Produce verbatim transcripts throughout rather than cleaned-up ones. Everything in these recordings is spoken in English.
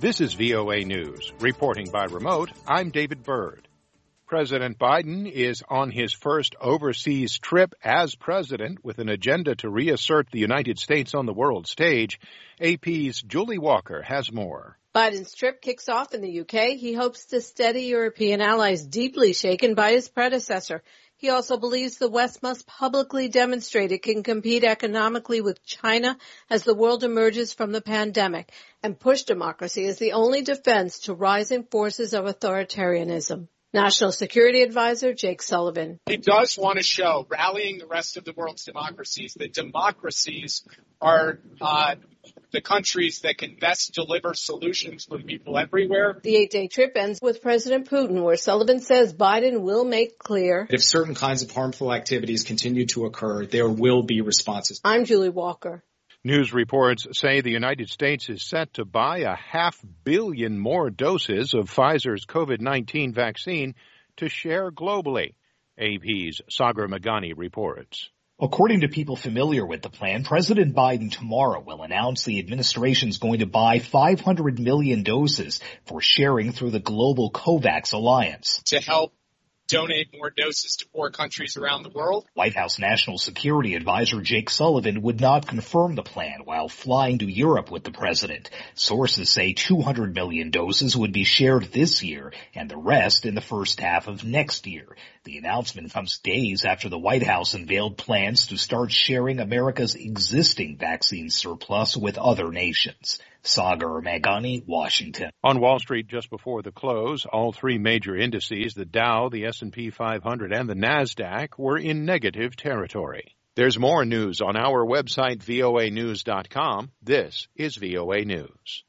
This is V O A News. Reporting by remote, I'm David Byrd. President Biden is on his first overseas trip as president with an agenda to reassert the United States on the world stage. A P's Julie Walker has more. Biden's trip kicks off in the U K. He hopes to steady European allies deeply shaken by his predecessor. He also believes the West must publicly demonstrate it can compete economically with China as the world emerges from the pandemic and push democracy as the only defense to rising forces of authoritarianism. National Security Advisor Jake Sullivan. He does want to show, rallying the rest of the world's democracies, that democracies are uh, the countries that can best deliver solutions for people everywhere. The eight-day trip ends with President Putin, where Sullivan says Biden will make clear, if certain kinds of harmful activities continue to occur, there will be responses. I'm Julie Walker. News reports say the United States is set to buy a half billion more doses of Pfizer's COVID nineteen vaccine to share globally. A P's Sagar Meghani reports. According to people familiar with the plan, President Biden tomorrow will announce the administration is going to buy five hundred million doses for sharing through the global COVAX alliance. To help donate more doses to poor countries around the world. White House National Security Advisor Jake Sullivan would not confirm the plan while flying to Europe with the president. Sources say two hundred million doses would be shared this year and the rest in the first half of next year. The announcement comes days after the White House unveiled plans to start sharing America's existing vaccine surplus with other nations. Sagar Meghani, Washington. On Wall Street just before the close, all three major indices, the Dow, the S and P five hundred, and the NASDAQ, were in negative territory. There's more news on our website, V O A news dot com. This is V O A News.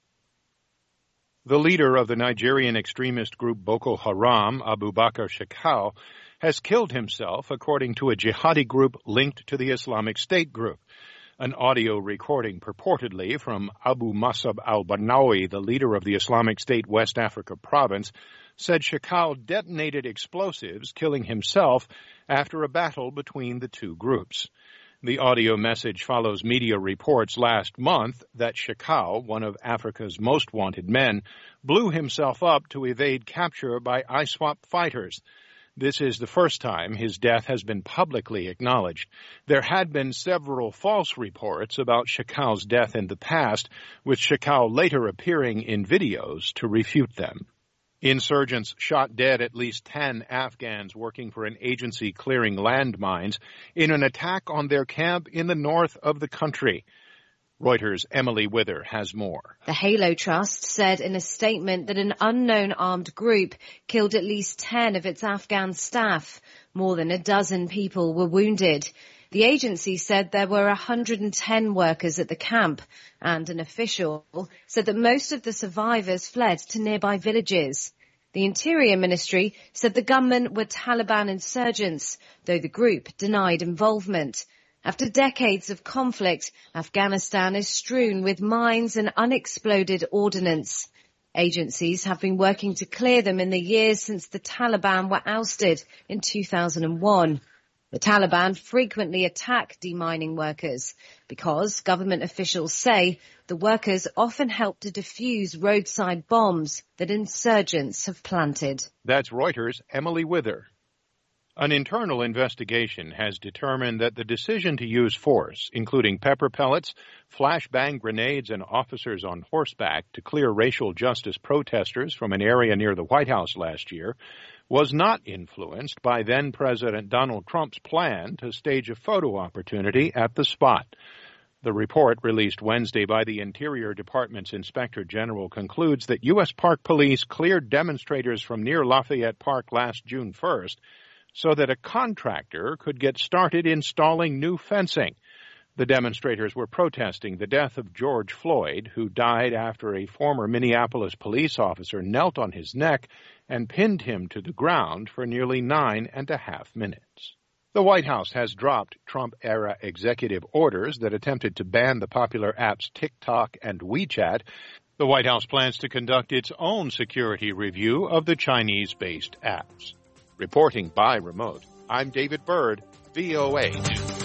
The leader of the Nigerian extremist group Boko Haram, Abubakar Shekau, has killed himself, according to a jihadi group linked to the Islamic State group. An audio recording purportedly from Abu Musab al-Barnawi, the leader of the Islamic State West Africa province, said Shekau detonated explosives, killing himself after a battle between the two groups. The audio message follows media reports last month that Shekau, one of Africa's most wanted men, blew himself up to evade capture by I SWAP fighters. This is the first time his death has been publicly acknowledged. There had been several false reports about Shekau's death in the past, with Shekau later appearing in videos to refute them. Insurgents shot dead at least ten Afghans working for an agency clearing landmines in an attack on their camp in the north of the country. Reuters' Emily Wither has more. The Halo Trust said in a statement that an unknown armed group killed at least ten of its Afghan staff. More than a dozen people were wounded. The agency said there were one hundred ten workers at the camp, and an official said that most of the survivors fled to nearby villages. The Interior Ministry said the gunmen were Taliban insurgents, though the group denied involvement. After decades of conflict, Afghanistan is strewn with mines and unexploded ordnance. Agencies have been working to clear them in the years since the Taliban were ousted in two thousand one. The Taliban frequently attack demining workers because government officials say the workers often help to defuse roadside bombs that insurgents have planted. That's Reuters' Emily Wither. An internal investigation has determined that the decision to use force, including pepper pellets, flashbang grenades, and officers on horseback to clear racial justice protesters from an area near the White House last year, was not influenced by then-President Donald Trump's plan to stage a photo opportunity at the spot. The report, released Wednesday by the Interior Department's Inspector General, concludes that U S Park Police cleared demonstrators from near Lafayette Park last June first, so that a contractor could get started installing new fencing. The demonstrators were protesting the death of George Floyd, who died after a former Minneapolis police officer knelt on his neck and pinned him to the ground for nearly nine and a half minutes. The White House has dropped Trump-era executive orders that attempted to ban the popular apps TikTok and WeChat. The White House plans to conduct its own security review of the Chinese-based apps. Reporting by remote, I'm David Byrd, V O A.